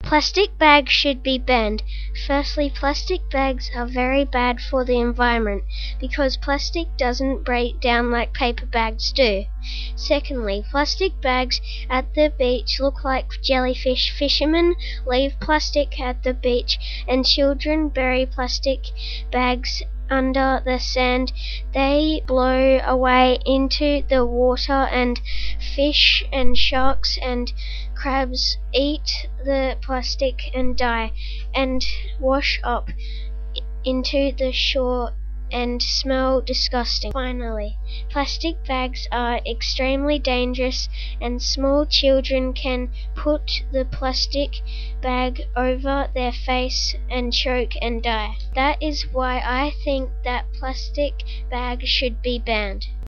Plastic bags should be banned. Firstly, plastic bags are very bad for the environment because plastic doesn't break down like paper bags do. Secondly, plastic bags at the beach look like jellyfish. Fishermen leave plastic at the beach and children bury plastic bags under the sand. They blow away into the water and fish and sharks and crabs eat the plastic and die and wash up into the shore and smell disgusting. Finally, plastic bags are extremely dangerous and small children can put the plastic bag over their face and choke and die. That is why I think that plastic bags should be banned.